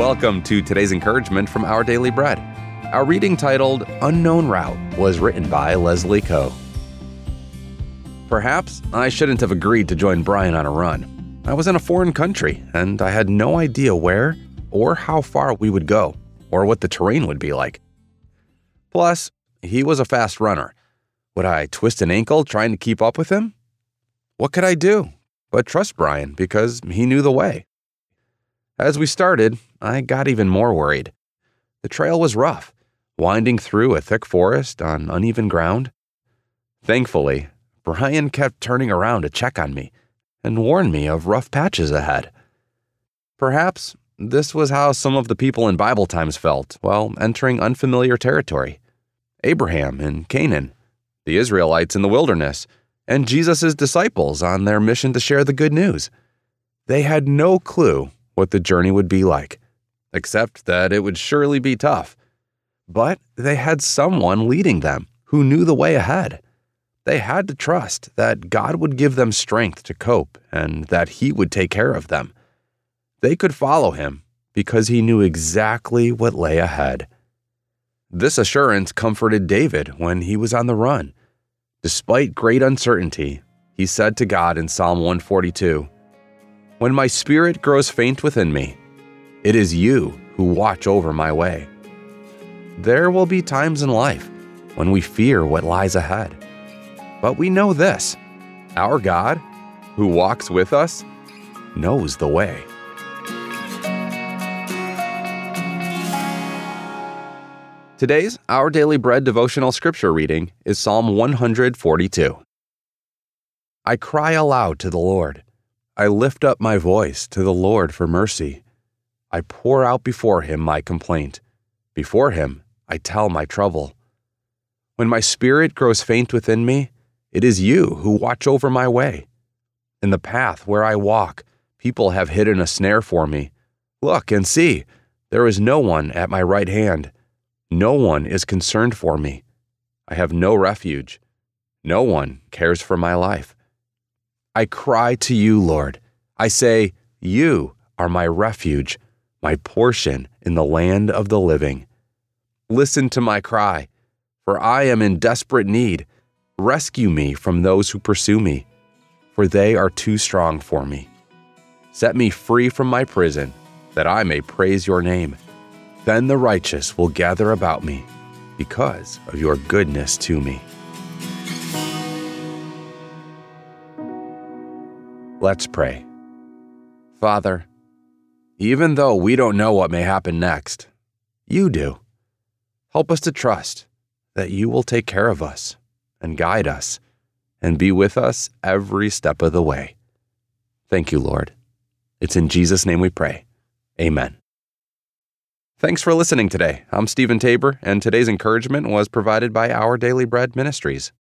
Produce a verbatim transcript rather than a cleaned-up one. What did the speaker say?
Welcome to today's encouragement from Our Daily Bread. Our reading titled Unknown Route was written by Leslie Coe. Perhaps I shouldn't have agreed to join Brian on a run. I was in a foreign country, and I had no idea where or how far we would go, or what the terrain would be like. Plus, he was a fast runner. Would I twist an ankle trying to keep up with him? What could I do but trust Brian because he knew the way? As we started, I got even more worried. The trail was rough, winding through a thick forest on uneven ground. Thankfully, Brian kept turning around to check on me and warn me of rough patches ahead. Perhaps this was how some of the people in Bible times felt while entering unfamiliar territory. Abraham in Canaan, the Israelites in the wilderness, and Jesus' disciples on their mission to share the good news. They had no clue what the journey would be like, except that it would surely be tough. But they had someone leading them who knew the way ahead. They had to trust that God would give them strength to cope and that He would take care of them. They could follow Him because He knew exactly what lay ahead. This assurance comforted David when he was on the run. Despite great uncertainty, he said to God in Psalm one forty-two, "When my spirit grows faint within me, it is You who watch over my way." There will be times in life when we fear what lies ahead. But we know this: our God, who walks with us, knows the way. Today's Our Daily Bread devotional scripture reading is Psalm one forty-two. I cry aloud to the Lord. I lift up my voice to the Lord for mercy. I pour out before Him my complaint. Before Him I tell my trouble. When my spirit grows faint within me, it is You who watch over my way. In the path where I walk, people have hidden a snare for me. Look and see, there is no one at my right hand. No one is concerned for me. I have no refuge. No one cares for my life. I cry to You, Lord. I say, You are my refuge, my portion in the land of the living. Listen to my cry, for I am in desperate need. Rescue me from those who pursue me, for they are too strong for me. Set me free from my prison, that I may praise Your name. Then the righteous will gather about me because of Your goodness to me. Let's pray. Father, even though we don't know what may happen next, You do. Help us to trust that You will take care of us and guide us and be with us every step of the way. Thank You, Lord. It's in Jesus' name we pray. Amen. Thanks for listening today. I'm Stephen Tabor, and today's encouragement was provided by Our Daily Bread Ministries.